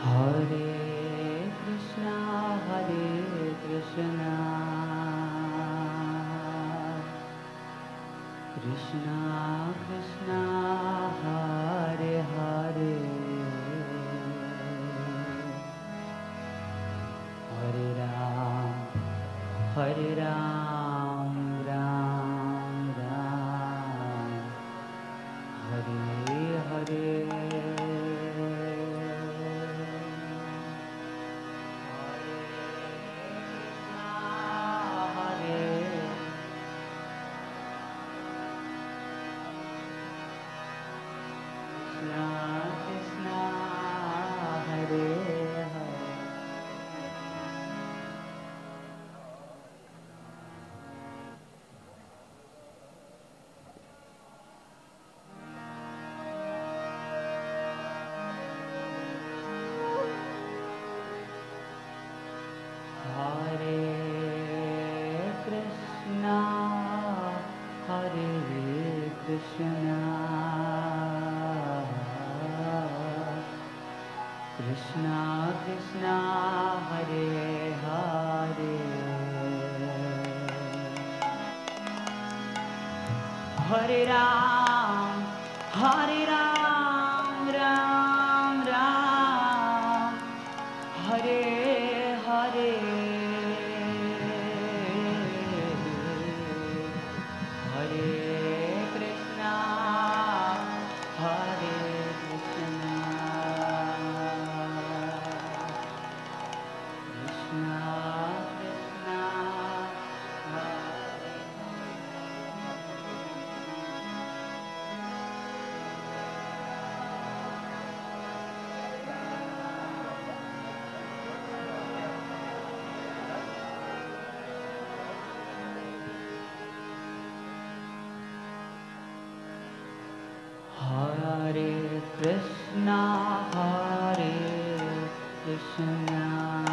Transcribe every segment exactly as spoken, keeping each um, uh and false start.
Hare Krishna, Hare Krishna, Krishna Krishna, Hare Hare, Hare Ram, Hare Ram, Ram Ram, Hare Hare. Krishna Krishna, Hare Hare, Hare Ram, Hare Ram, Ram Ram, Hare Hare, Hare Krishna, Hare Krishna, Krishna Krishna, Hare Hare Krishna, Hare Krishna,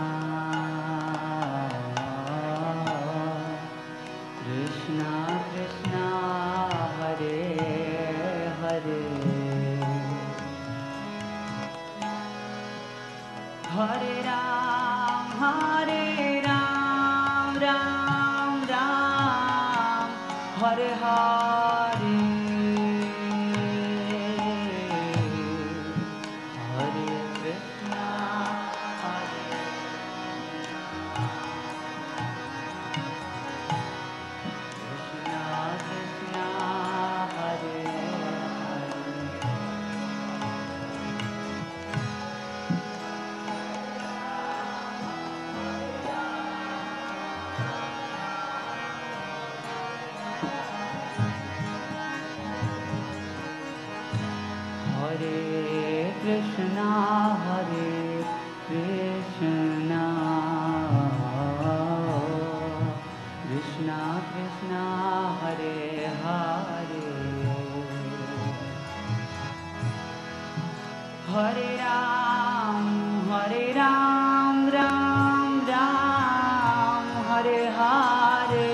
Krishna Krishna, Hare Hare, Hare Ram, Hare Ram, Ram Ram, Hare Hare, Hare Krishna, Hare Krishna, Krishna, Hare Hare Krishna, Hare Krishna, Krishna Krishna, Hare Hare, Hare Ram, Hare Ram, Ram Ram, Hare Hare,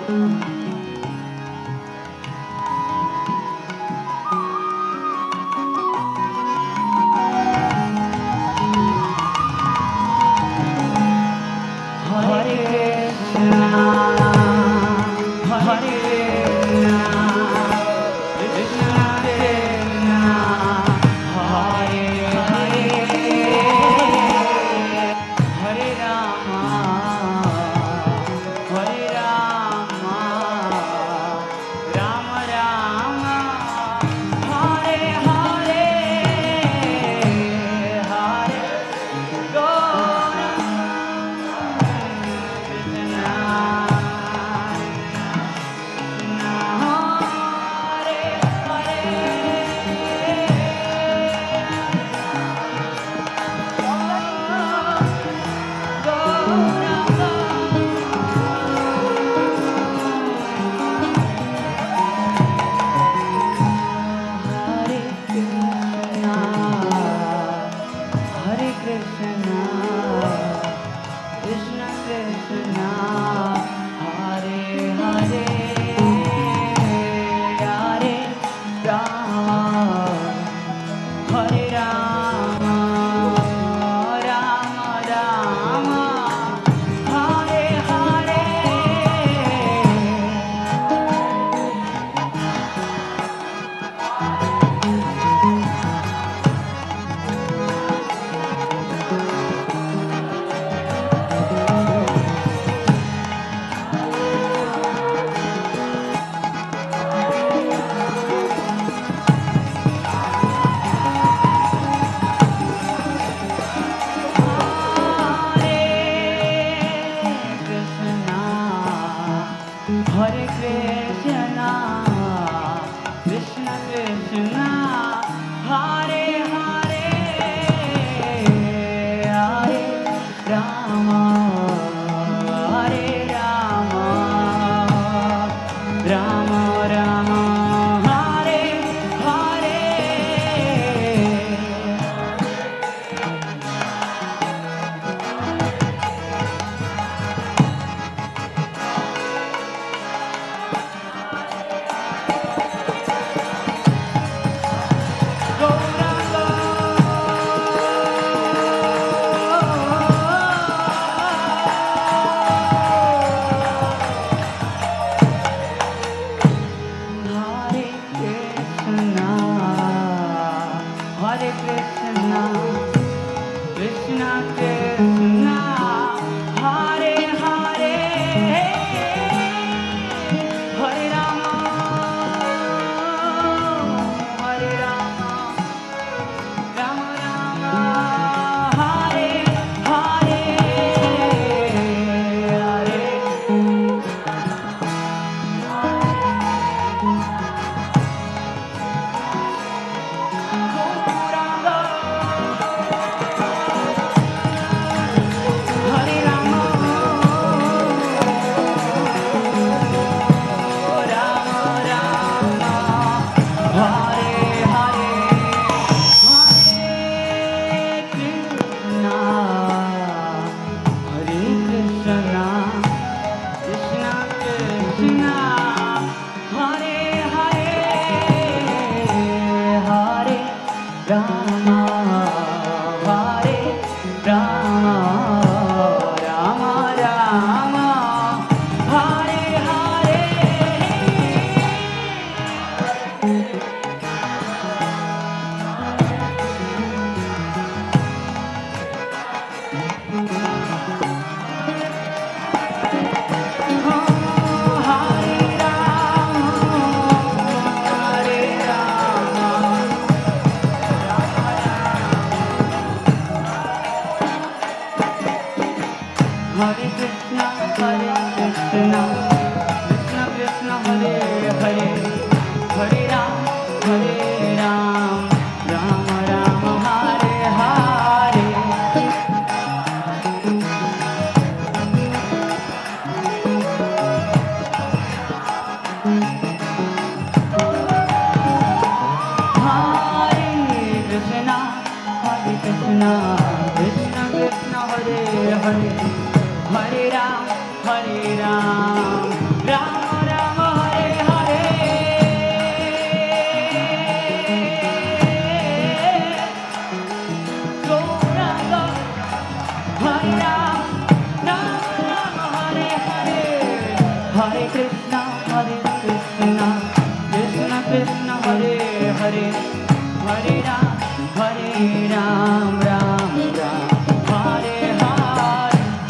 Hare Ram, Hare Ram, Ram Hare Krishna, Hare Krishna, Krishna Krishna, Hare Hare, Hare Ram, Hare Ram, Ram Ram, Hare Hare.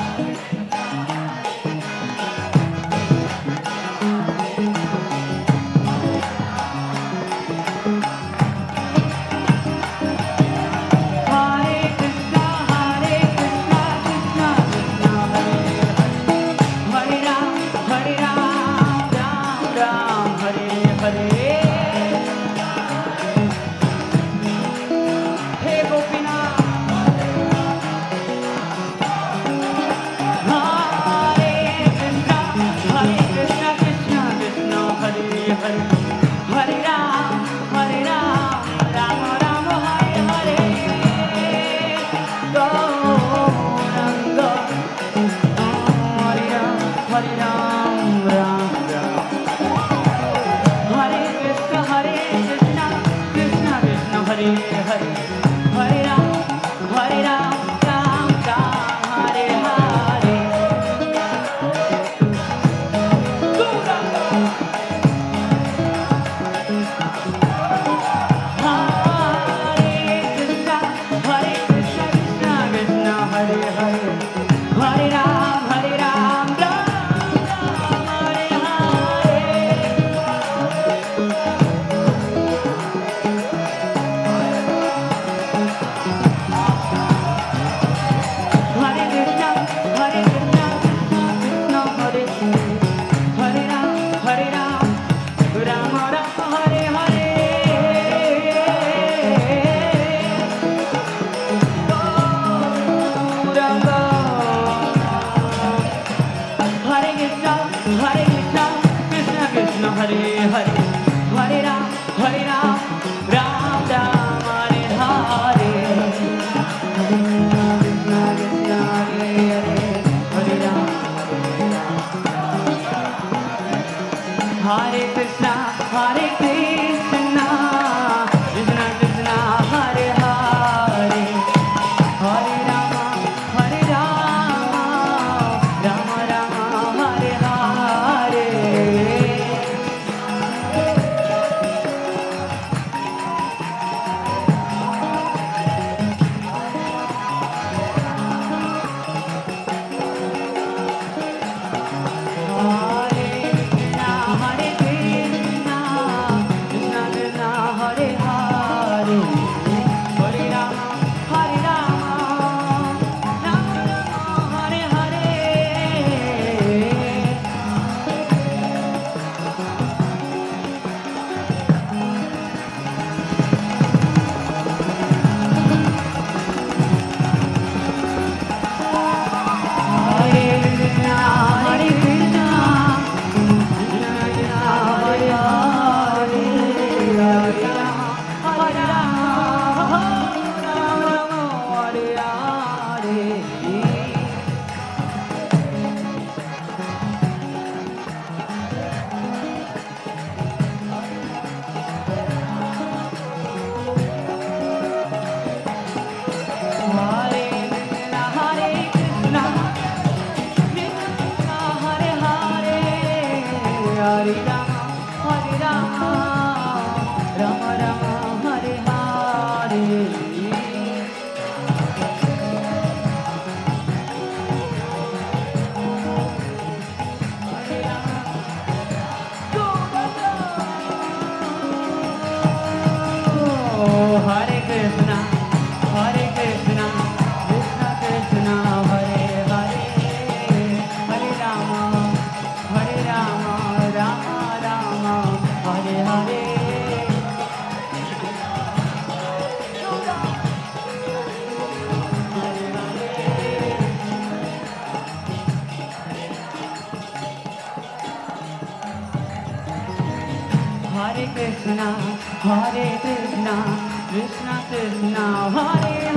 Hare Krishna, Hare Krishna, Krishna Krishna, Hare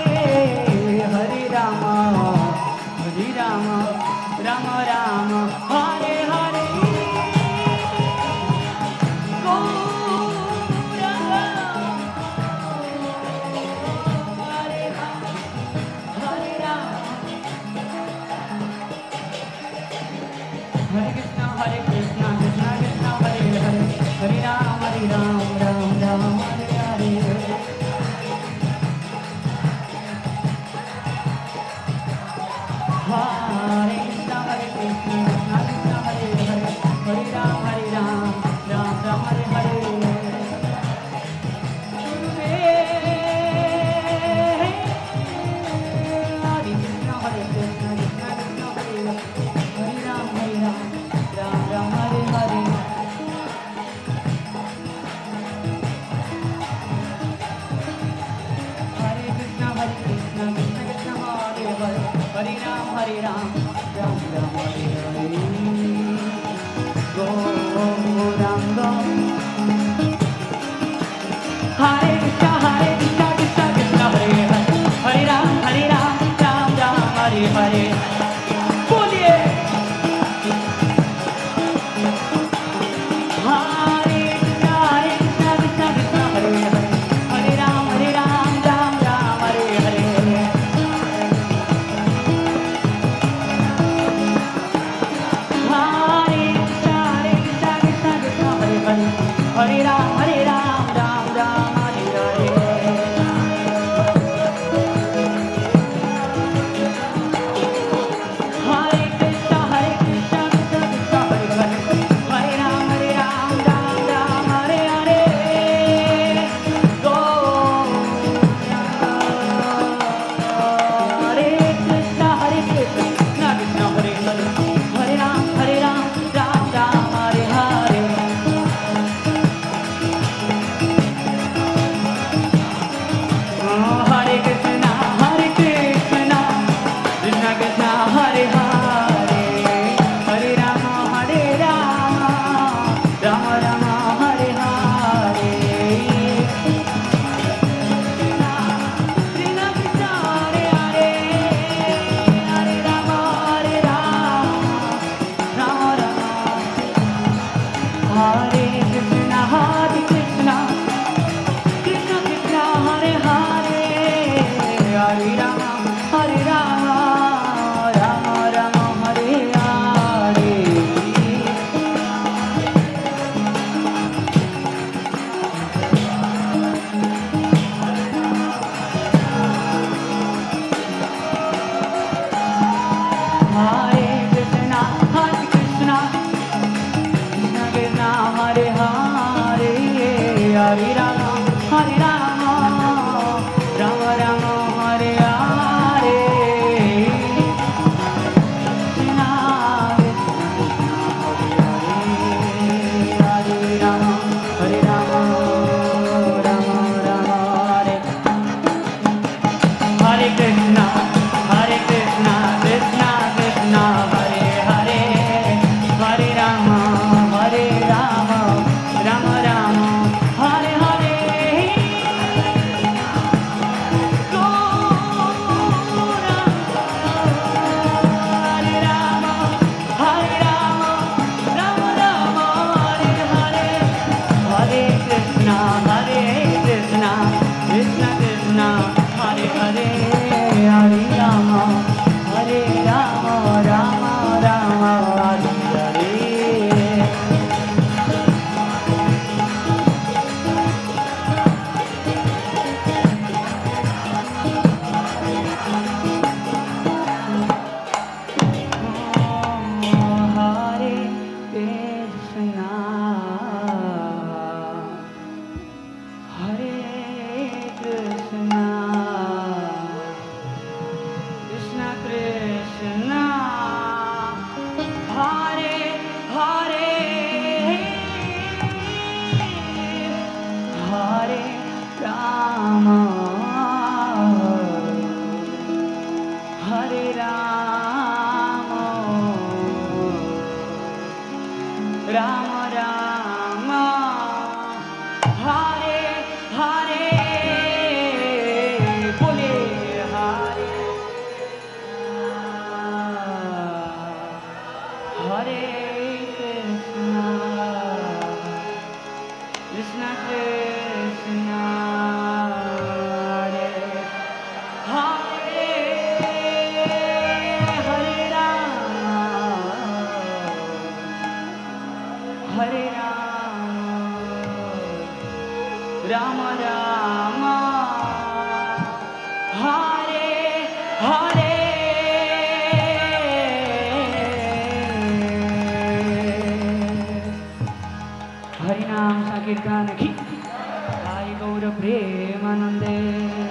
Hare, Hare Rama, Hare Rama, Rama Rama, Hare Hare. Gauranga, Hare Rama, Hare Rama, Hare Krishna, Hare Krishna. Hare Ram, Ram Ram Hare Hare. Gauranga. Hare Krishna, Hare Krishna, Krishna Krishna, Hare Hare. Hare Ram, Hare Ram, Ram Ram, Hare Hare. बोलिए Hare Krishna, Hare Krishna, Krishna Krishna, Hare Hare. Hare Ram, Hare Ram, Ram Ram, Hare Hare. Hare Krishna, Hare Krishna, Krishna Krishna, Hare Hare. Hare Ram, Hare Ram, Ram Ram, Hare Hare. Hare Krishna, Hare Krishna, Krishna Krishna, Hare Hare. Hare Ram, Hare Ram, Ram Ram, Hare Hare. Gauranga. Hare Krishna, Hare Krishna, Krishna Krishna, Hare Hare. Hare Ram, Hare Ram, Ram Ram, Hare Hare. Hare Krishna, Hare Krishna, Krishna Krishna, Hare Hare. Hare Rama, Hare Rama, Rama Rama, Hare Hare. Krishna Krishna, Hare Hare. Hare Rama, Hare Rama, Rama Rama. Hare Krishna, Hare Krishna, Krishna Krishna, Hare Hare. Hare Rama, Hare Rama, Rama Rama, Hare Hare. Hare Krishna, Hare Krishna, Krishna Krishna, Hare Hare. Hare Rama, Hare Rama, Rama Rama, Hare Hare. Krishna Krishna, Hare Hare. Hare Rama, Hare Rama, Rama Rama, Hare. Hare Krishna, Hare Krishna, Krishna Krishna, Hare Hare. Hare Rama, Hare Rama, Rama Rama, Hare Hare. Gauranga. Hare Rama, Hare Rama, Rama Rama, Hare Hare. Hare Krishna, Hare Krishna, Krishna Krishna, Hare Hare. Hare Rama, Hare Rama, Rama Rama, Hare Hare. Hare Krishna, Hare Krishna, Krishna Krishna, Hare Hare. Hare Rama, Hare Rama, Rama Rama, Hare Hare. Bole Hare Hare Krishna, Krishna Krishna, Hare Hare. Hare Rama, Hare Rama, Rama Rama, Hare Hare. Hari नाम संकीर्तन की गाय गौर प्रेमानंदे।